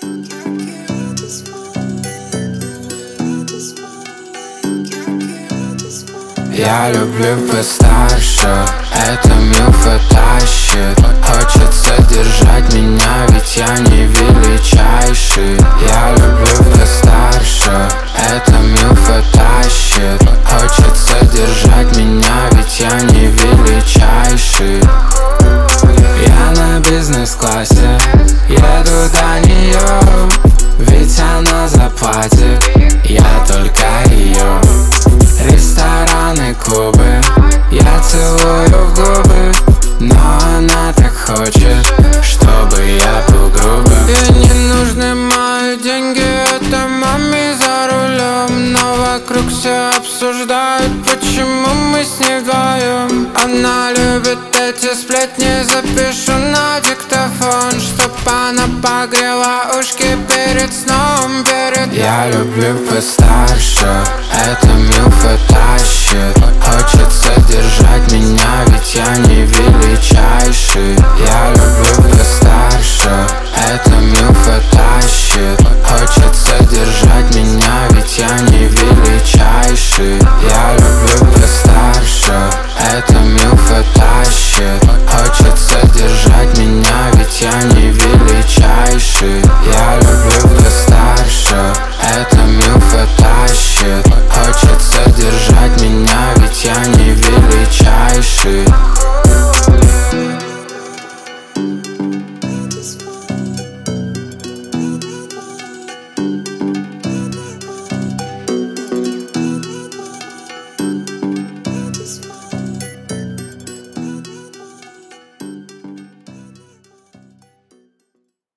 Я люблю постарше, это милфа тащит. Хочется держать меня, ведь я не величайший. Я люблю постарше, это милфа тащит. Хочется держать меня, ведь я не величайший. Я на бизнес-классе, еду до нее, ведь она заплатит, я только ее. Рестораны, клубы, я целую в губы, но она так хочет, чтобы я был грубым. Ей не нужны мои деньги, это маме за рулем. Но вокруг все обсуждают, почему мы с ней вдвоем. Она любит эти сплетни, запишу на диктофон, чтоб она погрела ушки перед сном, Я люблю постарше, это милфа тащит. Хочется держать меня, ведь я не величайший. Я люблю постарше, это милфа тащит. Хочется держать меня, ведь я не величайший. Я люблю постарше, это милфа тащит. Хочется держать меня, ведь я не величайший.